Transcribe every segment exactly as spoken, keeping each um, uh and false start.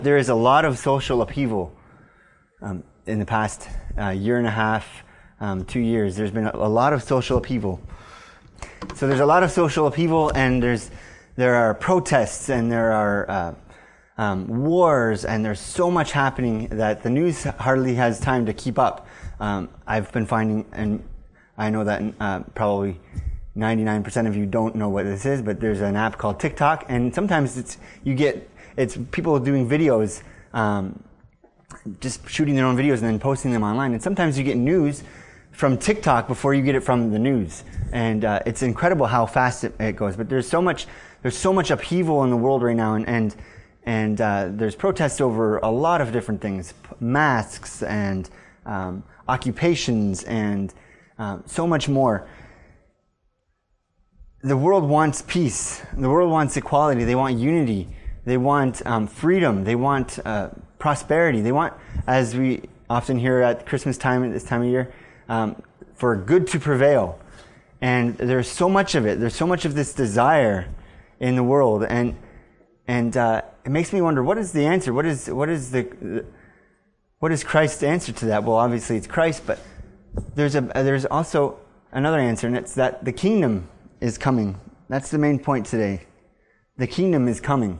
There is a lot of social upheaval um, in the past uh, year and a half, um, two years. There's been a, a lot of social upheaval. So there's a lot of social upheaval, and there's there are protests, and there are uh, um, wars, and there's so much happening that the news hardly has time to keep up. Um, I've been finding, and I know that uh, probably ninety-nine percent of you don't know what this is, but there's an app called TikTok, and sometimes it's you get it's people doing videos, um, just shooting their own videos and then posting them online. And sometimes you get news from TikTok before you get it from the news, and uh, it's incredible how fast it, it goes. But there's so much there's so much upheaval in the world right now, and and and uh, there's protests over a lot of different things, masks and um, occupations and um, so much more. The world wants peace. The world wants equality. They want unity. They want um, freedom. They want uh, prosperity. They want, as we often hear at Christmas time, at this time of year, um, for good to prevail. And there's so much of it. There's so much of this desire in the world, and and uh, it makes me wonder, what is the answer? What is what is the what is Christ's answer to that? Well, obviously it's Christ, but there's a there's also another answer, and it's that the kingdom is coming. That's the main point today. The kingdom is coming.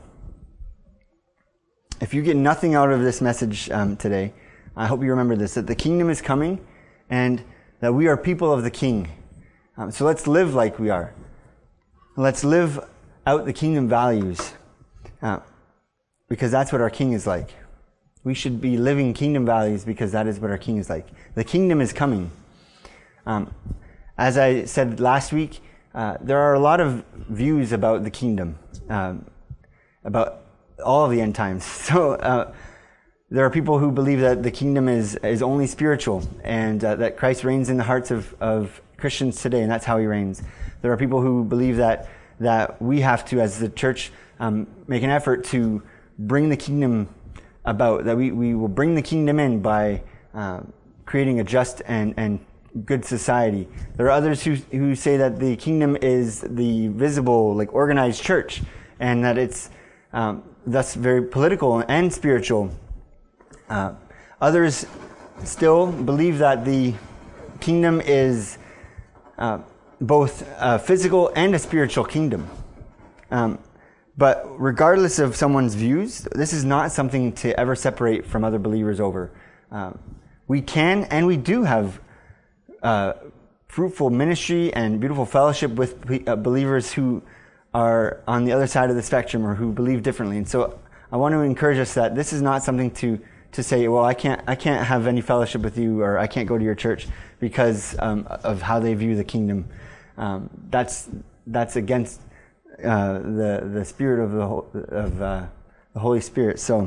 If you get nothing out of this message um, today, I hope you remember this, that the kingdom is coming and that we are people of the King. Um, so let's live like we are. Let's live out the kingdom values, uh, because that's what our King is like. We should be living kingdom values because that is what our King is like. The kingdom is coming. Um, as I said last week, Uh, there are a lot of views about the kingdom, um, about all of the end times. So uh, there are people who believe that the kingdom is is only spiritual, and uh, that Christ reigns in the hearts of, of Christians today, and that's how he reigns. There are people who believe that that we have to, as the church, um, make an effort to bring the kingdom about, that we, we will bring the kingdom in by uh, creating a just and, and good society. There are others who who say that the kingdom is the visible, like organized church, and that it's um, thus very political and spiritual. Uh, others still believe that the kingdom is uh, both a physical and a spiritual kingdom. Um, but regardless of someone's views, this is not something to ever separate from other believers over. Um, we can and we do have Uh, fruitful ministry and beautiful fellowship with uh, believers who are on the other side of the spectrum or who believe differently. And so I want to encourage us that this is not something to to say, well, I can't I can't have any fellowship with you, or I can't go to your church because um, of how they view the kingdom. Um, that's that's against uh, the the spirit of the of uh, the Holy Spirit. So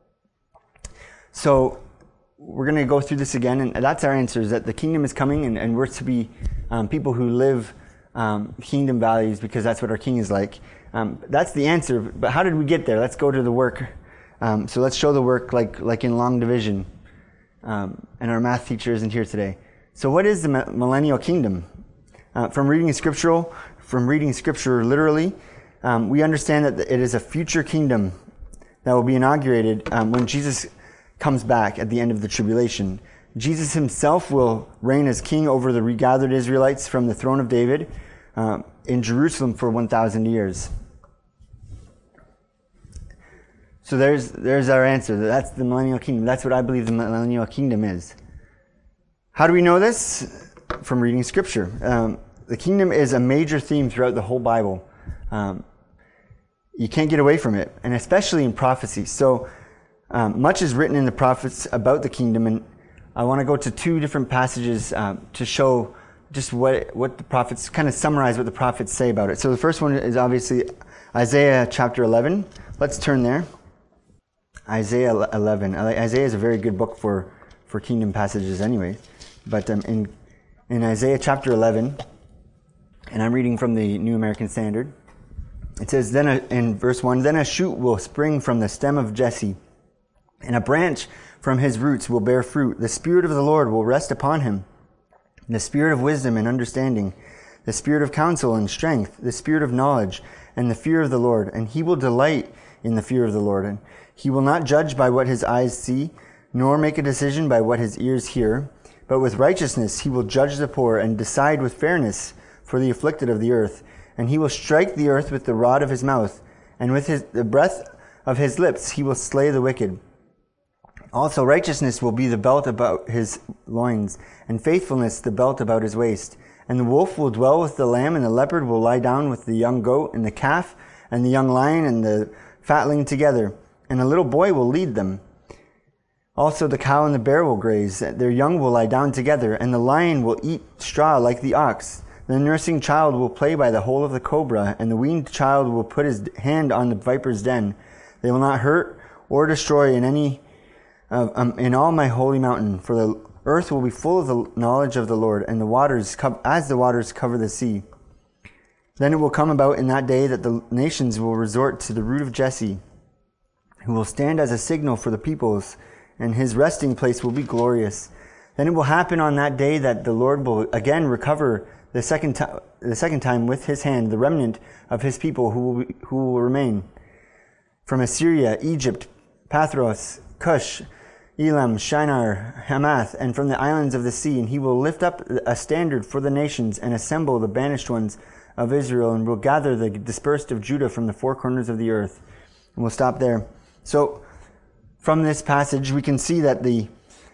so. We're going to go through this again, and that's our answer, is that the kingdom is coming, and, and we're to be um, people who live um, kingdom values because that's what our King is like. Um, that's the answer, but how did we get there? Let's go to the work. Um, so let's show the work like like in long division. Um, and our math teacher isn't here today. So what is the millennial kingdom? Uh, from reading scriptural, from reading scripture literally, um, we understand that it is a future kingdom that will be inaugurated um, when Jesus comes back at the end of the tribulation. Jesus himself will reign as king over the regathered Israelites from the throne of David um, in Jerusalem for one thousand years. So there's there's our answer. That's the millennial kingdom. That's what I believe the millennial kingdom is. How do we know this? From reading scripture. Um, the kingdom is a major theme throughout the whole Bible. Um, you can't get away from it, and especially in prophecy. So Um, much is written in the prophets about the kingdom, and I want to go to two different passages um, to show just what what the prophets, kind of summarize what the prophets say about it. So the first one is obviously Isaiah chapter eleven. Let's turn there. Isaiah eleven. Isaiah is a very good book for, for kingdom passages anyway. But um, in, in Isaiah chapter eleven, and I'm reading from the New American Standard, it says, "Then a, in verse one, then a shoot will spring from the stem of Jesse, and a branch from his roots will bear fruit. The Spirit of the Lord will rest upon him, the Spirit of wisdom and understanding, the Spirit of counsel and strength, the Spirit of knowledge and the fear of the Lord. And he will delight in the fear of the Lord. And he will not judge by what his eyes see, nor make a decision by what his ears hear. But with righteousness he will judge the poor and decide with fairness for the afflicted of the earth. And he will strike the earth with the rod of his mouth, and with his, the breath of his lips he will slay the wicked. Also righteousness will be the belt about his loins, and faithfulness the belt about his waist. And the wolf will dwell with the lamb, and the leopard will lie down with the young goat, and the calf, and the young lion, and the fatling together. And a little boy will lead them. Also the cow and the bear will graze, their young will lie down together, and the lion will eat straw like the ox. The nursing child will play by the hole of the cobra, and the weaned child will put his hand on the viper's den. They will not hurt or destroy in any uh, um, in all my holy mountain, for the earth will be full of the knowledge of the Lord, and the waters co- as the waters cover the sea. Then it will come about in that day that the nations will resort to the root of Jesse, who will stand as a signal for the peoples, and his resting place will be glorious. Then it will happen on that day that the Lord will again recover the second time, the second time with his hand the remnant of his people who will be, who will remain from Assyria, Egypt, Pathros, Cush, Elam, Shinar, Hamath, and from the islands of the sea. And he will lift up a standard for the nations and assemble the banished ones of Israel, and will gather the dispersed of Judah from the four corners of the earth. And we'll stop there. So from this passage we can see that the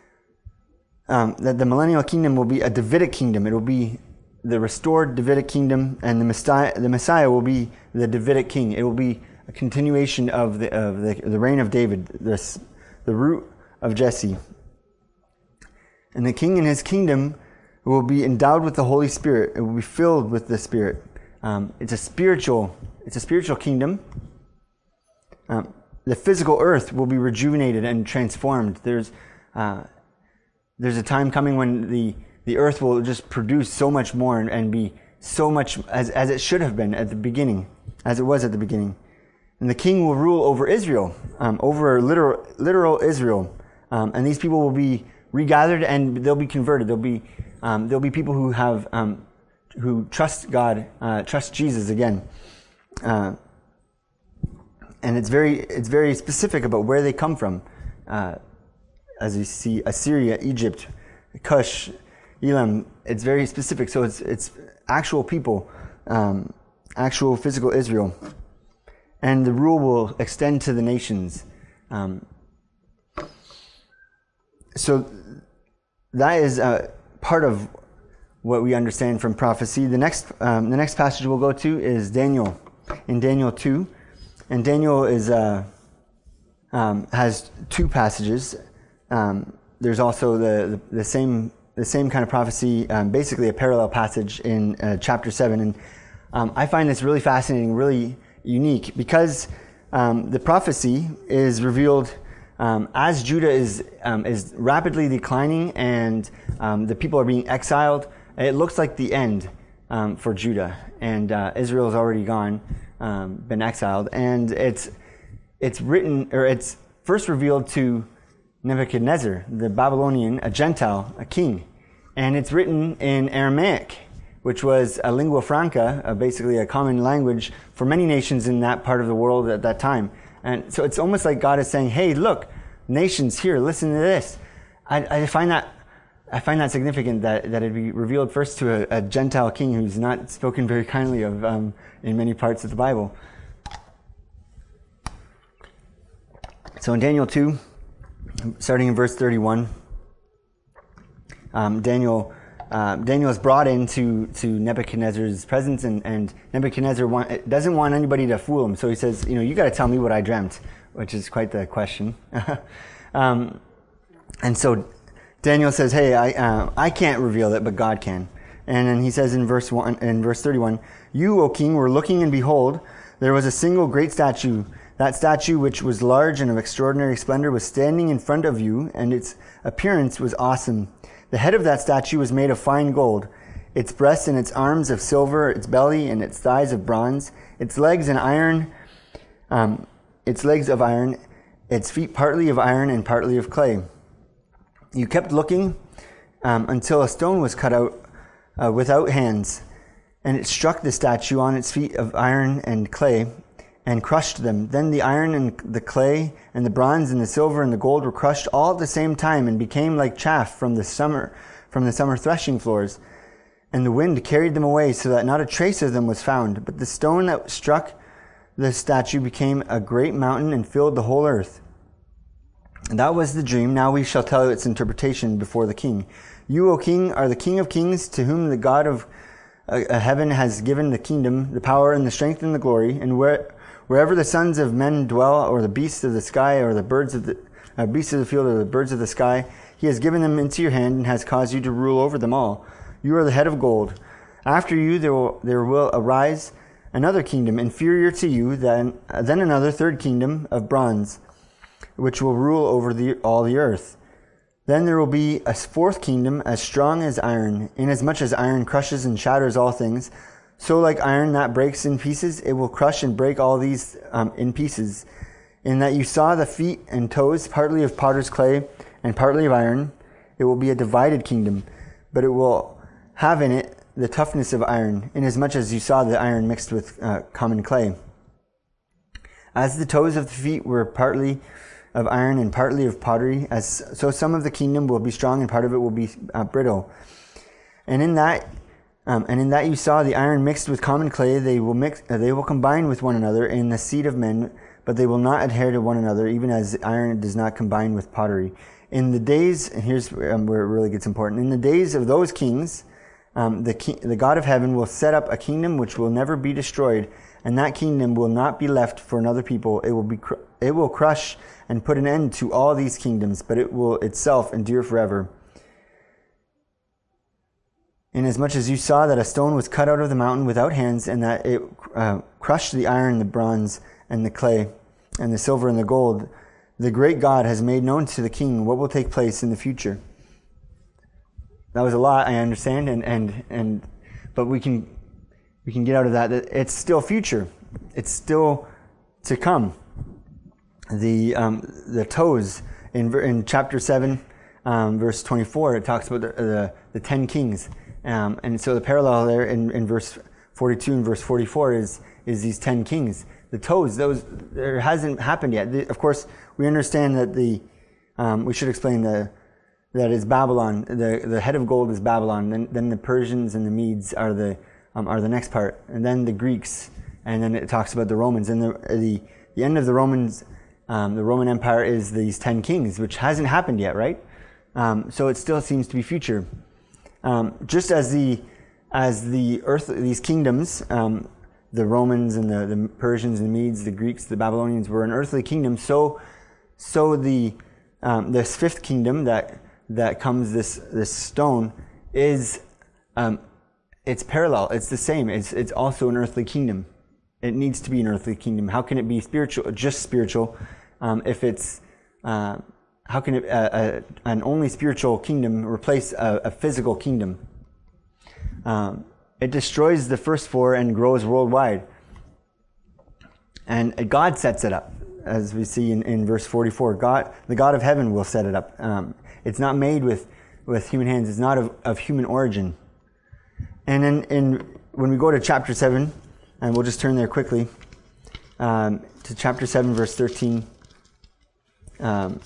um, that the millennial kingdom will be a Davidic kingdom. It will be the restored Davidic kingdom, and the Messiah, the Messiah will be the Davidic king. It will be a continuation of the of the, the reign of David, this, the root of Jesse. And the king and his kingdom will be endowed with the Holy Spirit. It will be filled with the Spirit. Um, it's a spiritual, it's a spiritual kingdom. Um, the physical earth will be rejuvenated and transformed. There's uh, there's a time coming when the the earth will just produce so much more and, and be so much as, as it should have been at the beginning, as it was at the beginning. And the king will rule over Israel, um, over literal, literal Israel. Um, and these people will be regathered and they'll be converted. There'll be, um, there'll be people who have, um, who trust God, uh, trust Jesus again. Uh, and it's very, it's very specific about where they come from. Uh, as you see, Assyria, Egypt, Cush, Elam, it's very specific. So it's it's actual people, um, actual physical Israel. And the rule will extend to the nations. Um, so that is uh, part of what we understand from prophecy. The next um, the next passage we'll go to is Daniel, in Daniel two. And Daniel is uh, um, has two passages. Um, there's also the, the, the same... the same kind of prophecy, um, basically a parallel passage in uh, chapter seven. And um, I find this really fascinating, really unique, because um, the prophecy is revealed um, as Judah is um, is rapidly declining and um, the people are being exiled. It looks like the end um, for Judah, and uh, Israel is already gone, um, been exiled. And it's it's written, or it's first revealed to Nebuchadnezzar, the Babylonian, a Gentile, a king. And it's written in Aramaic, which was a lingua franca, uh, basically a common language for many nations in that part of the world at that time. And so it's almost like God is saying, hey, look, nations here, listen to this. I, I find that I find that significant that, that it be revealed first to a, a Gentile king who's not spoken very kindly of um, in many parts of the Bible. So in Daniel two, starting in verse thirty-one, um, Daniel uh, Daniel is brought into to Nebuchadnezzar's presence, and, and Nebuchadnezzar want, doesn't want anybody to fool him. So he says, you know, you got to tell me what I dreamt, which is quite the question. um, and so Daniel says, hey, I uh, I can't reveal it, but God can. And then he says in verse one, in verse thirty-one, you, O king, were looking, and behold, there was a single great statue. That statue, which was large and of extraordinary splendor, was standing in front of you, and its appearance was awesome. The head of that statue was made of fine gold, its breasts and its arms of silver, its belly and its thighs of bronze, its legs and iron, um, its legs of iron, its feet partly of iron and partly of clay. You kept looking um, until a stone was cut out uh, without hands, and it struck the statue on its feet of iron and clay, and crushed them. Then the iron and the clay and the bronze and the silver and the gold were crushed all at the same time and became like chaff from the summer from the summer threshing floors. And the wind carried them away so that not a trace of them was found. But the stone that struck the statue became a great mountain and filled the whole earth. And that was the dream. Now we shall tell its interpretation before the king. You, O king, are the King of kings, to whom the God of uh, heaven has given the kingdom, the power and the strength and the glory. And where, wherever the sons of men dwell, or the beasts of the sky, or the birds of the uh, beasts of the field, or the birds of the sky, he has given them into your hand and has caused you to rule over them all. You are the head of gold. After you there will, there will arise another kingdom inferior to you, then, then another third kingdom of bronze, which will rule over the, all the earth. Then there will be a fourth kingdom as strong as iron, inasmuch as iron crushes and shatters all things. So like iron that breaks in pieces, it will crush and break all these um, in pieces. In that you saw the feet and toes, partly of potter's clay and partly of iron, it will be a divided kingdom, but it will have in it the toughness of iron, inasmuch as you saw the iron mixed with uh, common clay. As the toes of the feet were partly of iron and partly of pottery, as so some of the kingdom will be strong and part of it will be uh, brittle. And in that, um, and in that you saw the iron mixed with common clay, they will mix, uh, they will combine with one another in the seed of men, but they will not adhere to one another, even as iron does not combine with pottery. In the days, and here's um, where it really gets important. In the days of those kings, Um, the, ki- the God of heaven will set up a kingdom which will never be destroyed, and that kingdom will not be left for another people. It will be, cr- it will crush and put an end to all these kingdoms, but it will itself endure forever. Inasmuch as you saw that a stone was cut out of the mountain without hands, and that it uh, crushed the iron, the bronze, and the clay, and the silver and the gold, the great God has made known to the king what will take place in the future. That was a lot, I understand, and, and, and but we can we can get out of that. It's still future. It's still to come. The um, the toes in in chapter seven, um, verse twenty-four, it talks about the the, the ten kings, um, and so the parallel there in, in verse forty-two and verse forty-four is is these ten kings. The toes, those there hasn't happened yet. The, of course, we understand that the um, we should explain the. That is Babylon. The the head of gold is Babylon. Then then the Persians and the Medes are the um, are the next part, and then the Greeks, and then it talks about the Romans. And the the, the end of the Romans, um, the Roman Empire is these ten kings, which hasn't happened yet, right? Um, so it still seems to be future. Um, just as the as the earth, these kingdoms, um, the Romans and the, the Persians and the Medes, the Greeks, the Babylonians were an earthly kingdom. So so the um, this fifth kingdom that that comes, this this stone, is um, it's parallel. It's the same. It's it's also an earthly kingdom. It needs to be an earthly kingdom. How can it be spiritual, just spiritual, um, if it's uh, how can it uh, uh, an only spiritual kingdom replace a, a physical kingdom? Um, it destroys the first four and grows worldwide. And God sets it up, as we see in, in verse forty-four. God, the God of heaven, will set it up. Um, It's not made with, with human hands. It's not of, of human origin. And then in, when we go to chapter seven, and we'll just turn there quickly, um, to chapter seven, verse thirteen. Um,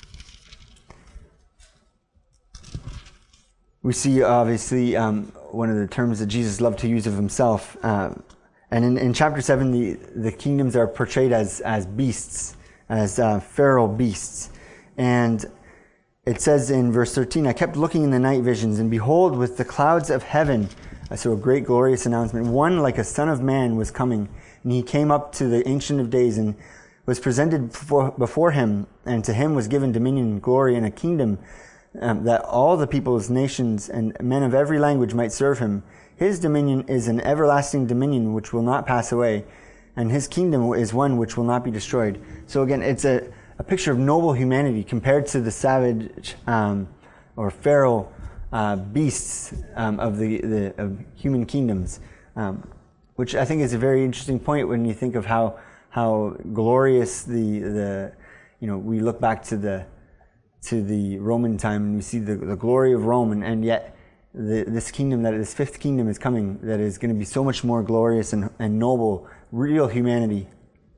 we see, obviously, um, one of the terms that Jesus loved to use of himself. Uh, and in, in chapter seven, the, the kingdoms are portrayed as, as beasts, as uh, feral beasts. And it says in verse thirteen, I kept looking in the night visions, and behold, with the clouds of heaven, so a great glorious announcement, one like a son of man was coming, and he came up to the Ancient of Days and was presented before, before him, and to him was given dominion, glory, and a kingdom, um, that all the peoples, nations, and men of every language might serve him. His dominion is an everlasting dominion which will not pass away, and his kingdom is one which will not be destroyed. So again, it's a a picture of noble humanity compared to the savage um, or feral uh, beasts um, of the, the of human kingdoms, um, which I think is a very interesting point when you think of how how glorious the the you know we look back to the to the Roman time and we see the, the glory of Rome, and, and yet the, this kingdom, that this fifth kingdom is coming, that is going to be so much more glorious and, and noble, real humanity.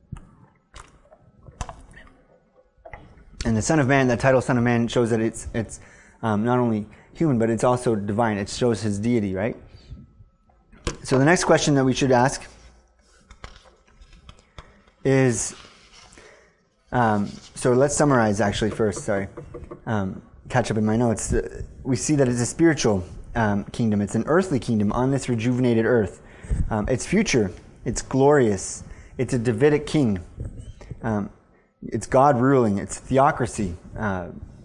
And the Son of Man, that title Son of Man, shows that it's it's um, not only human, but it's also divine. It shows his deity, right? So the next question that we should ask is, um, so let's summarize actually first, sorry. Um, catch up in my notes. We see that it's a spiritual um, kingdom. It's an earthly kingdom on this rejuvenated earth. Um, it's future. It's glorious. It's a Davidic king. Um, it's God ruling. It's theocracy. Uh,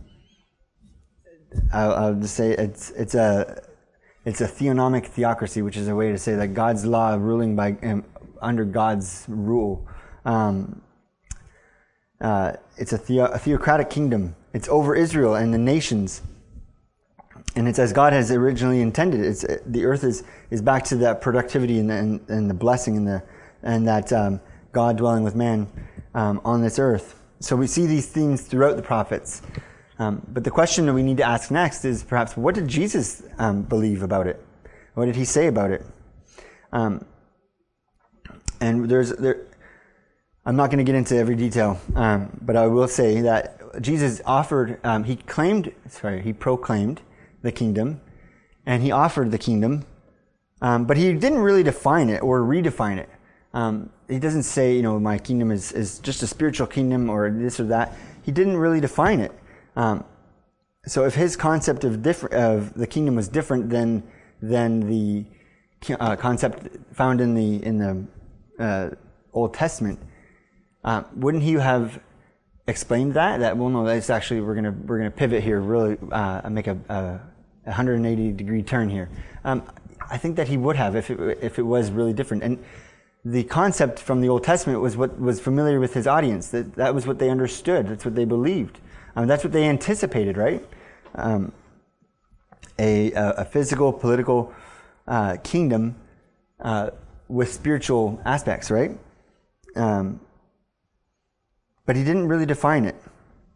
I'll, I'll just say it's it's a it's a theonomic theocracy, which is a way to say that God's law ruling by um, under God's rule. Um, uh, it's a, theo- a theocratic kingdom. It's over Israel and the nations, and it's as God has originally intended. It's the earth is, is back to that productivity and the, and, and the blessing and the and that um, God dwelling with man um, on this earth. So we see these themes throughout the prophets. Um, but the question that we need to ask next is perhaps, what did Jesus um, believe about it? What did he say about it? Um, and there's there. I'm not going to get into every detail, um, but I will say that Jesus offered, um, he claimed, sorry, he proclaimed the kingdom, and he offered the kingdom, um, but he didn't really define it or redefine it. Um, he doesn't say, you know, my kingdom is, is just a spiritual kingdom or this or that. He didn't really define it. Um, so if his concept of different of the kingdom was different than than the uh, concept found in the in the uh, Old Testament, Uh, wouldn't he have explained that? That well, no, that's actually we're gonna we're gonna pivot here, really uh, make a, a one hundred eighty degree turn here. Um, I think that he would have if it if it was really different. And the concept from the Old Testament was what was familiar with his audience. That that was what they understood. That's what they believed. Um, that's what they anticipated, right? Um, a, a a physical, political uh, kingdom uh, with spiritual aspects, right? Um, But he didn't really define it.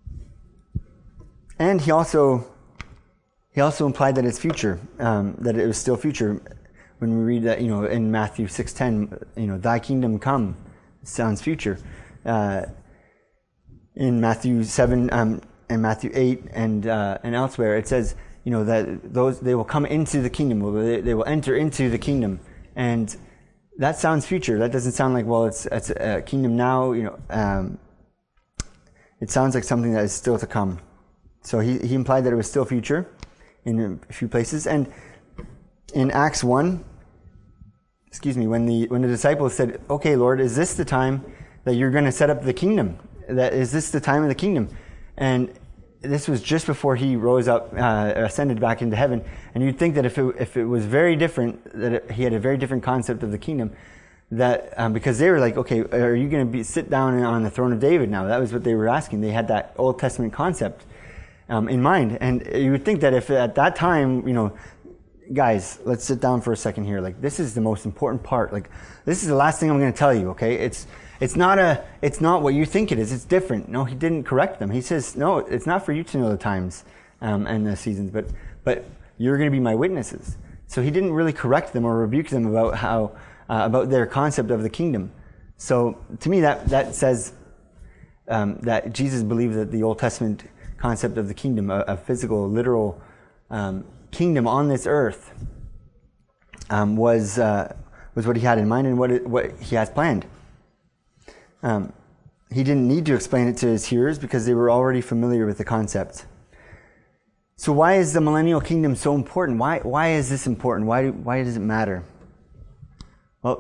And he also he also implied that it's future, um, that it was still future. When we read that, you know, in Matthew six ten, you know, thy kingdom come, sounds future. Uh, in Matthew seven um, and Matthew eight and uh, and elsewhere, it says, you know, that those they will come into the kingdom, they, they will enter into the kingdom, and that sounds future. That doesn't sound like, well, it's it's a kingdom now, you know. Um, It sounds like something that is still to come. So he, he implied that it was still future in a few places. And in Acts one, excuse me, when the when the disciples said, okay, Lord, is this the time that you're going to set up the kingdom? That is this the time of the kingdom? And this was just before he rose up, uh, ascended back into heaven. And you'd think that if it, if it was very different, that it, he had a very different concept of the kingdom, that um, because they were like, okay, are you going to be sit down on the throne of David now? That was what they were asking. They had that Old Testament concept um, in mind, and you would think that if at that time, you know, guys, let's sit down for a second here. Like, this is the most important part. Like, this is the last thing I'm going to tell you. Okay, it's it's not a it's not what you think it is. It's different. No, he didn't correct them. He says, no, it's not for you to know the times um, and the seasons, but but you're going to be my witnesses. So he didn't really correct them or rebuke them about how. Uh, about their concept of the kingdom. So to me, that that says um, that Jesus believed that the Old Testament concept of the kingdom, a, a physical, literal um, kingdom on this earth, um, was uh, was what he had in mind and what it, what he has planned. Um, he didn't need to explain it to his hearers because they were already familiar with the concept. So why is the millennial kingdom so important? Why why is this important? Why why does it matter? Well,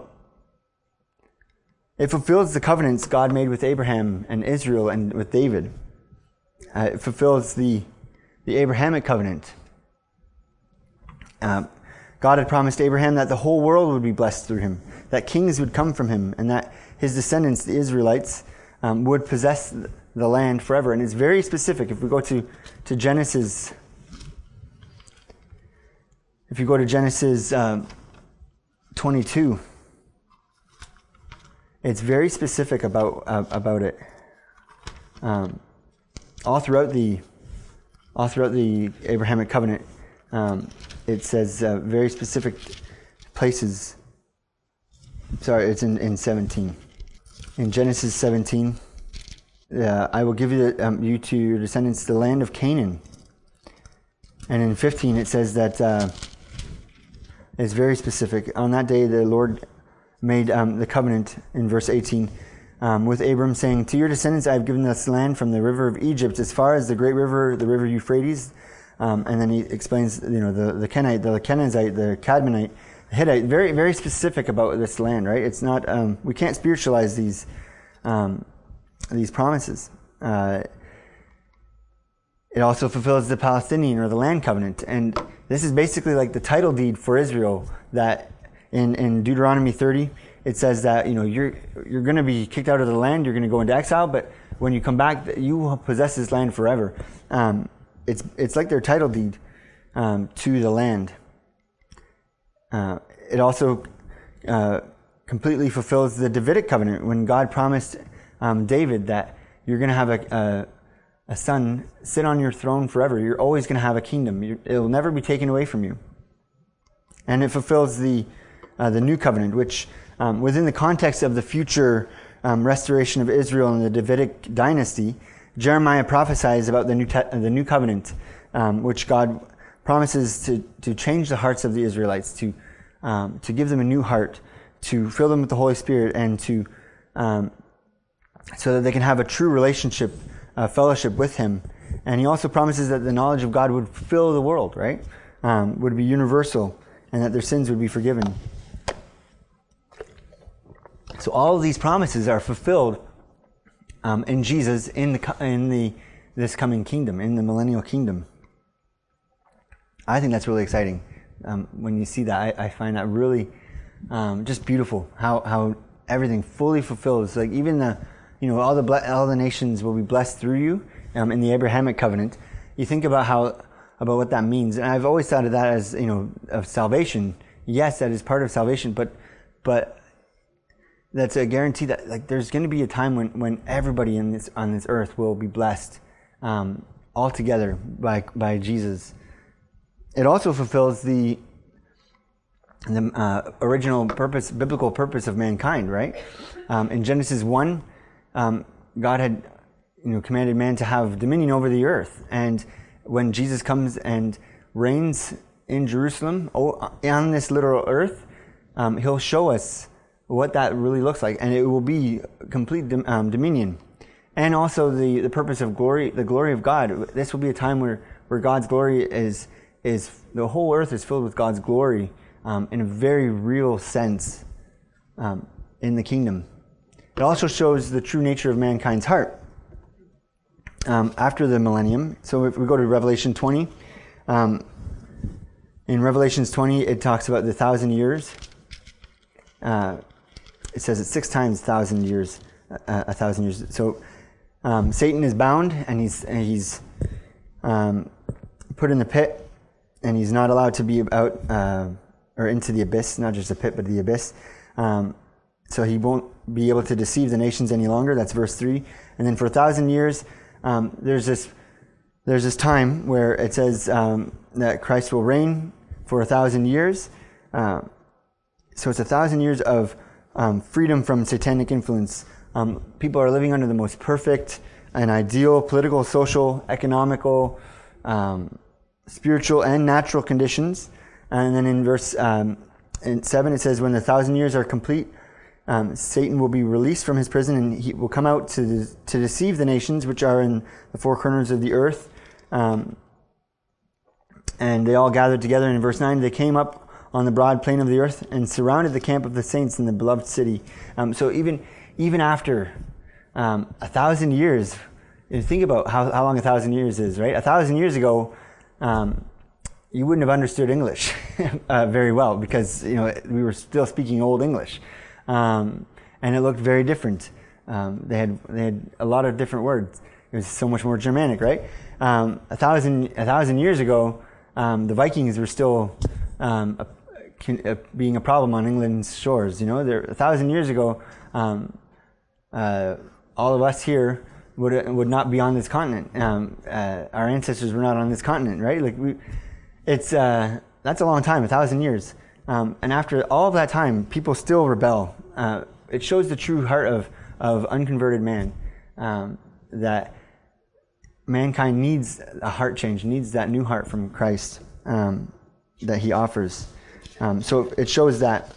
it fulfills the covenants God made with Abraham and Israel and with David. Uh, it fulfills the the Abrahamic covenant. Uh, God had promised Abraham that the whole world would be blessed through him, that kings would come from him, and that his descendants, the Israelites, um, would possess the land forever. And it's very specific. If we go to, to Genesis, if you go to Genesis um, twenty-two, it's very specific about uh, about it. Um, all throughout the all throughout the Abrahamic covenant, um, it says uh, very specific places. Sorry, it's in, in seventeen. In Genesis seventeen, uh, I will give you, um, you to your descendants the land of Canaan. And in fifteen it says that uh, it's very specific. On that day the Lord made um, the covenant in verse eighteen um, with Abram, saying, to your descendants I have given this land from the river of Egypt as far as the great river, the river Euphrates. Um, and then he explains, you know, the, the Kenite, the Kenizzite, the Cadmonite, the Hittite, very, very specific about this land, right? It's not, um, we can't spiritualize these, um, these promises. Uh, it also fulfills the Palestinian or the land covenant. And this is basically like the title deed for Israel that in, in Deuteronomy thirty, it says that, you know, you're, you're going to be kicked out of the land, you're going to go into exile, but when you come back, you will possess this land forever. Um, It's it's like their title deed um, to the land. Uh, it also uh, completely fulfills the Davidic covenant when God promised um, David that you're going to have a, a a son sit on your throne forever. You're always going to have a kingdom. You're, it will never be taken away from you. And it fulfills the uh, the new covenant, which um, within the context of the future um, restoration of Israel in the Davidic dynasty, Jeremiah prophesies about the new te- the new covenant, um, which God promises to, to change the hearts of the Israelites, to um, to give them a new heart, to fill them with the Holy Spirit, and to um, so that they can have a true relationship, uh, fellowship with Him. And He also promises that the knowledge of God would fill the world, right? Um, would be universal, and that their sins would be forgiven. So all of these promises are fulfilled Um, in Jesus, in the in the this coming kingdom, in the millennial kingdom. I think that's really exciting. Um, when you see that, I, I find that really um, just beautiful. How how everything fully fulfills. Like even the, you know, all the ble- all the nations will be blessed through you um, in the Abrahamic covenant. You think about how about what that means, and I've always thought of that as, you know, of salvation. Yes, that is part of salvation, but but. That's a guarantee that, like, there's going to be a time when, when everybody in this on this earth will be blessed um, all together by by Jesus. It also fulfills the the uh, original purpose, biblical purpose of mankind, right? Um, in Genesis one, um, God had, you know, commanded man to have dominion over the earth, and when Jesus comes and reigns in Jerusalem on this literal earth, um, He'll show us what that really looks like, and it will be complete um, dominion. And also the, the purpose of glory, the glory of God. This will be a time where, where God's glory is, is the whole earth is filled with God's glory um, in a very real sense um, in the kingdom. It also shows the true nature of mankind's heart um, after the millennium. So if we go to Revelation twenty, um, in Revelations twenty, it talks about the thousand years. Uh, It says it's six times thousand years, uh, a thousand years. So um, Satan is bound, and he's and he's um, put in the pit, and he's not allowed to be out uh, or into the abyss, not just a pit, but the abyss. Um, so he won't be able to deceive the nations any longer. That's verse three. And then for a thousand years, um, there's this there's this time where it says um, that Christ will reign for a thousand years. Uh, so it's a thousand years of Um, freedom from satanic influence. Um, people are living under the most perfect and ideal political, social, economical, um, spiritual, and natural conditions. And then in verse um, in seven, it says, when the thousand years are complete, um, Satan will be released from his prison, and he will come out to to deceive the nations which are in the four corners of the earth. Um, and they all gathered together. And in verse nine, they came up on the broad plain of the earth and surrounded the camp of the saints in the beloved city. Um, so even even after um, a thousand years, you think about how, how long a thousand years is, right? A thousand years ago, um, you wouldn't have understood English uh, very well, because, you know, we were still speaking Old English, um, and it looked very different. Um, they had they had a lot of different words. It was so much more Germanic, right? Um, a thousand a thousand years ago, um, the Vikings were still um, a, Can, uh, being a problem on England's shores. You know, there, a thousand years ago, um, uh, all of us here would would not be on this continent. Um, uh, our ancestors were not on this continent, right? Like we, it's uh, that's a long time, a thousand years. Um, and after all of that time, people still rebel. Uh, it shows the true heart of of unconverted man. Um, that mankind needs a heart change, needs that new heart from Christ um, that he offers. Um, so it shows that.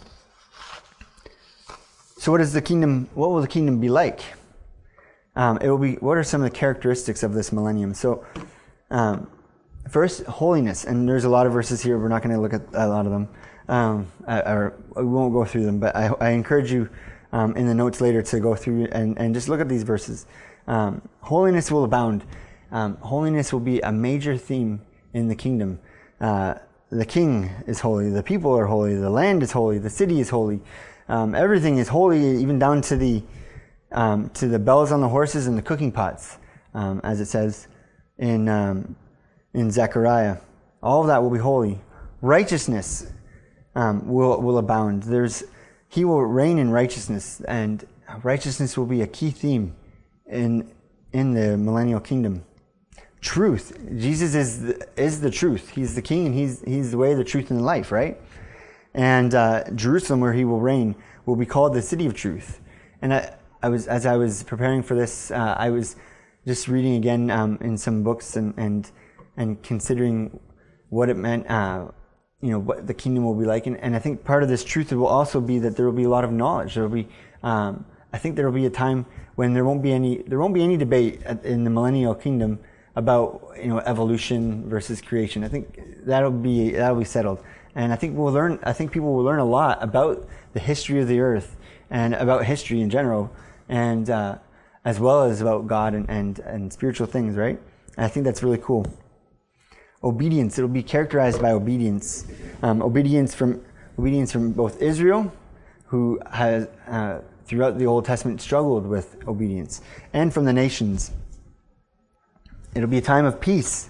So what is the kingdom, what will the kingdom be like? Um, it will be, what are some of the characteristics of this millennium? So um, first, holiness. And there's a lot of verses here. We're not going to look at a lot of them. Um, I, I, we won't go through them, but I, I encourage you um, in the notes later to go through and, and just look at these verses. Um, holiness will abound. Um, holiness will be a major theme in the kingdom. Uh, the king is holy. The people are holy. The land is holy. The city is holy. Um, everything is holy, even down to the um, to the bells on the horses and the cooking pots, um, as it says in um, in Zechariah. All of that will be holy. Righteousness um, will will abound. There's he will reign in righteousness, and righteousness will be a key theme in in the millennial kingdom. Truth. Jesus is the, is the truth. He's the king, and he's he's the way, the truth, and the life. Right. And uh, Jerusalem, where he will reign, will be called the city of truth. And I, I was, as I was preparing for this, uh, I was just reading again um, in some books and, and and considering what it meant, uh, you know, what the kingdom will be like. And, and I think part of this truth will also be that there will be a lot of knowledge. There will be, um, I think there will be a time when there won't be any, there won't be any debate in the millennial kingdom about, you know, evolution versus creation. I think that'll be that'll be settled. And I think we'll learn, I think people will learn a lot about the history of the earth and about history in general, and uh, as well as about God and, and, and spiritual things, right? And I think that's really cool. Obedience, it'll be characterized by obedience. Um, obedience from obedience from both Israel, who has uh, throughout the Old Testament struggled with obedience, and from the nations. It'll be a time of peace.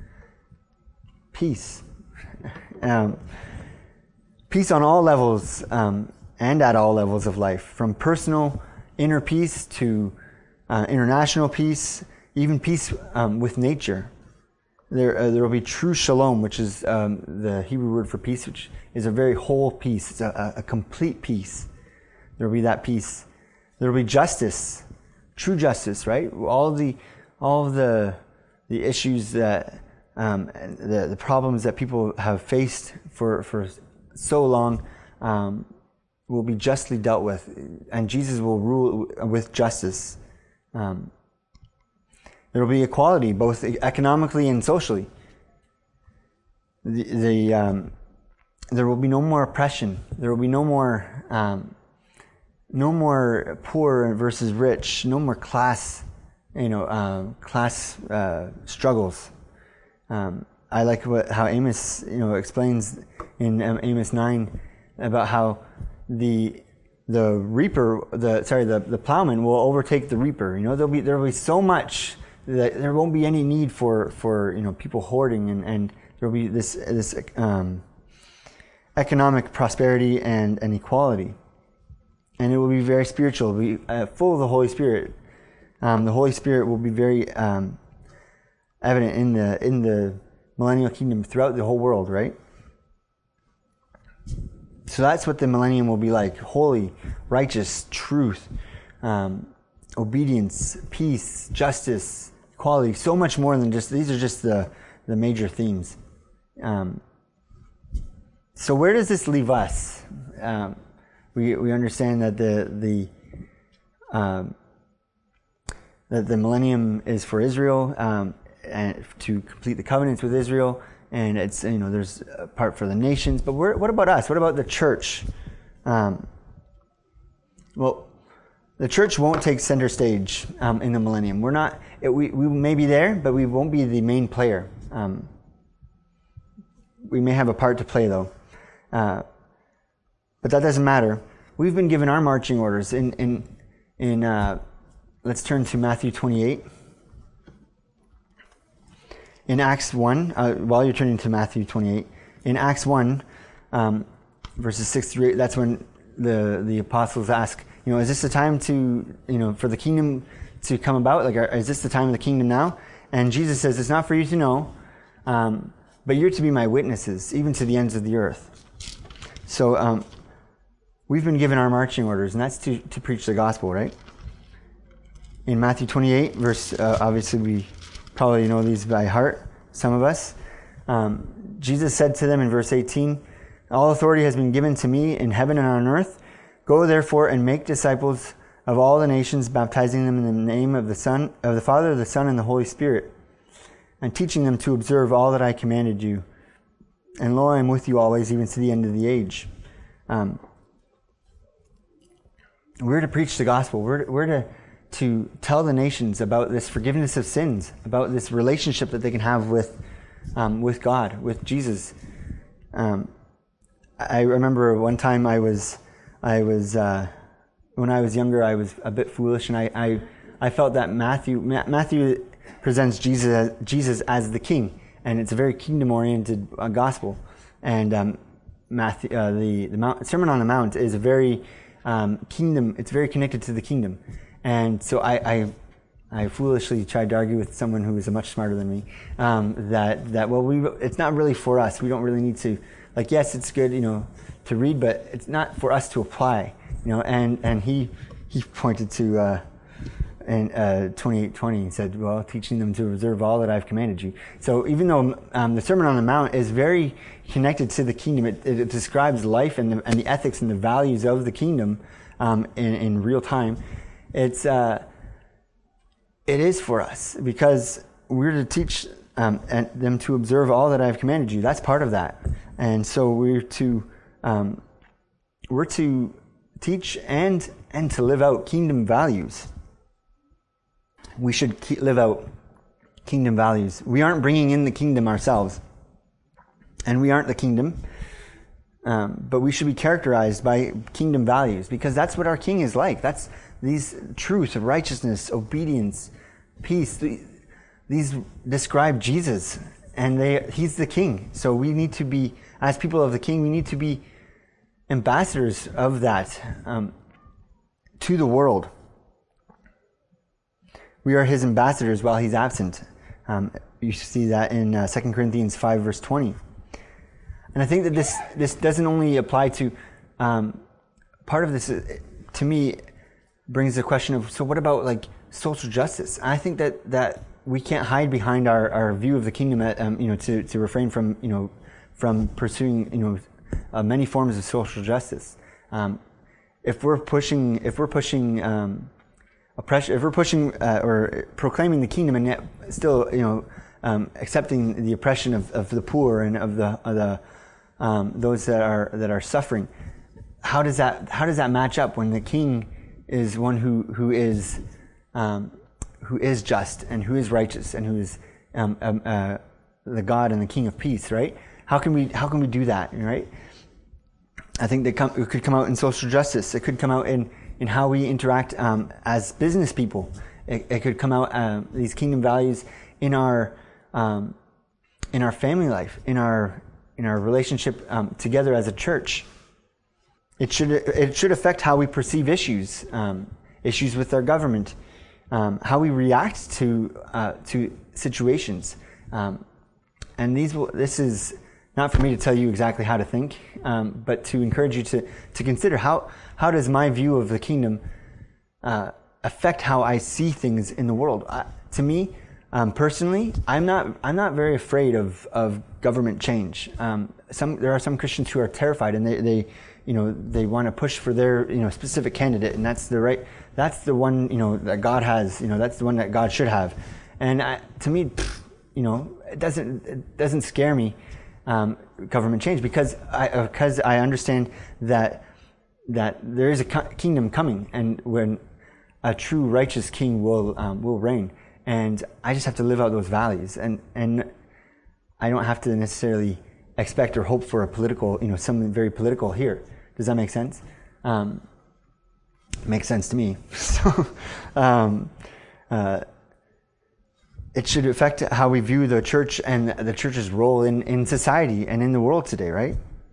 Peace. Um, peace on all levels um, and at all levels of life, from personal inner peace to uh, international peace, even peace um, with nature. There, uh, there will be true shalom, which is um, the Hebrew word for peace, which is a very whole peace. It's a, a complete peace. There will be that peace. There will be justice, true justice, right? All of the, all of the, the issues that. Um, the, the problems that people have faced for, for so long um, will be justly dealt with, and Jesus will rule with justice. Um, there will be equality, both economically and socially. The, the um, there will be no more oppression. There will be no more um, no more poor versus rich. No more class, you know, uh, class uh, struggles. Um, I like what, how Amos, you know, explains in um, Amos nine about how the the reaper, the sorry, the, the plowman will overtake the reaper. You know, there'll be there'll be so much that there won't be any need for, for you know people hoarding, and, and there'll be this this um, economic prosperity and, and equality, and it will be very spiritual. It'll be uh, full of the Holy Spirit. Um, the Holy Spirit will be very um, evident in the in the millennial kingdom throughout the whole world, right? So that's what the millennium will be like: holy, righteous, truth, um, obedience, peace, justice, equality. So much more than just these are just the the major themes. Um, so where does this leave us? Um, we we understand that the the um, that the millennium is for Israel. Um, and to complete the covenants with Israel, and it's, you know, there's a part for the nations, but where, what about us? What about the church? Um, well, the church won't take center stage um, in the millennium. We're not, it, we, we may be there, but we won't be the main player. Um, we may have a part to play, though. Uh, but that doesn't matter. We've been given our marching orders. In, in, in uh, let's turn to Matthew twenty-eight. In Acts one, uh, while you're turning to Matthew twenty-eight, in Acts one, um, verses six through eight, that's when the, the apostles ask, you know, is this the time to, you know, for the kingdom to come about? Like, are, is this the time of the kingdom now? And Jesus says, it's not for you to know, um, but you're to be my witnesses, even to the ends of the earth. So um, we've been given our marching orders, and that's to, to preach the gospel, right? in Matthew twenty-eight, verse, uh, obviously we probably know these by heart, some of us. Um, Jesus said to them in verse eighteen, "All authority has been given to me in heaven and on earth. Go therefore and make disciples of all the nations, baptizing them in the name of the Son, of the Father, the Son, and the Holy Spirit, and teaching them to observe all that I commanded you. And lo, I am with you always, even to the end of the age." Um, we're to preach the gospel. We're to, we're to to tell the nations about this forgiveness of sins, about this relationship that they can have with um, with God, with Jesus. Um, I remember one time I was, I was uh, when I was younger, I was a bit foolish, and I I, I felt that Matthew Ma- Matthew presents Jesus as, Jesus as the King, and it's a very kingdom-oriented uh, gospel. And um, Matthew, uh, the the Mount, Sermon on the Mount is a very um, kingdom. It's very connected to the kingdom. And so I, I, I foolishly tried to argue with someone who was much smarter than me um, that that well, we it's not really for us. We don't really need to, like, yes, it's good, you know, to read, but it's not for us to apply, you know. And and he he pointed to uh, in uh, twenty-eight twenty and said, well, teaching them to observe all that I've commanded you. So even though um, the Sermon on the Mount is very connected to the kingdom, it, it, it describes life and the, and the ethics and the values of the kingdom um, in, in real time. It's uh, it is for us because we're to teach um, and them to observe all that I've commanded you. That's part of that, and so we're to um, we're to teach and and to live out kingdom values. We should keep, live out kingdom values. We aren't bringing in the kingdom ourselves, and we aren't the kingdom. Um, but we should be characterized by kingdom values because that's what our King is like. That's these truths of righteousness, obedience, peace. These describe Jesus, and they, He's the King. So we need to be, as people of the King, we need to be ambassadors of that um, to the world. We are His ambassadors while He's absent. Um, you see that in uh, Second Corinthians five, verse twenty. And I think that this this doesn't only apply to, um, part of this, uh, to me, brings the question of, so what about like social justice? I think that, that we can't hide behind our, our view of the kingdom, at, um, you know, to, to refrain from, you know, from pursuing, you know, uh, many forms of social justice. Um, if we're pushing, if we're pushing, um, oppression, if we're pushing uh, or proclaiming the kingdom and yet still, you know, um, accepting the oppression of, of the poor and of the, of the um, those that are that are suffering, how does that how does that match up when the King is one who who is um, who is just and who is righteous and who is um, um, uh, the God and the King of peace, right? How can we how can we do that, right? I think that come, it could come out in social justice. It could come out in, in how we interact um, as business people. It, it could come out uh, these kingdom values in our um, in our family life, in our in our relationship um, together as a church. It should it should affect how we perceive issues, um, issues with our government, um, how we react to uh, to situations, um, and these will. This is not for me to tell you exactly how to think, um, but to encourage you to to consider how how does my view of the kingdom uh, affect how I see things in the world. Uh, to me, um, personally, I'm not I'm not very afraid of of government change. Um, some there are some Christians who are terrified, and they they. you know, they want to push for their, you know, specific candidate, and that's the right, that's the one, you know, that God has, you know, that's the one that God should have. And I, to me, you know, it doesn't, it doesn't scare me, um, government change, because I, because I understand that, that there is a kingdom coming, and when a true righteous king will, um, will reign. And I just have to live out those values, and, and I don't have to necessarily expect or hope for a political, you know, something very political here. Does that make sense? Um, makes sense to me. So, um, uh, it should affect how we view the church and the church's role in, in society and in the world today, right?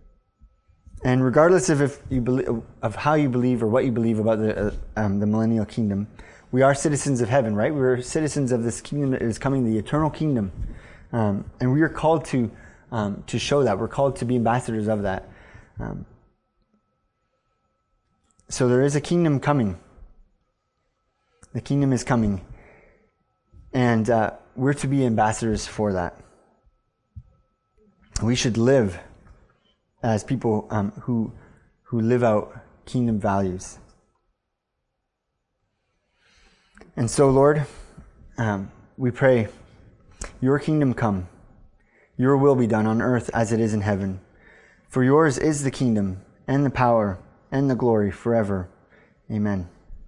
And regardless of if you believe, of how you believe or what you believe about the uh, um, the millennial kingdom, we are citizens of heaven, right? We're citizens of this kingdom that is coming, the eternal kingdom, um, and we are called to um, to show that. We're called to be ambassadors of that. Um, So there is a kingdom coming. The kingdom is coming. And uh, we're to be ambassadors for that. We should live as people um, who, who live out kingdom values. And so, Lord, um, we pray, your kingdom come, your will be done on earth as it is in heaven. For yours is the kingdom and the power and the glory forever. Amen.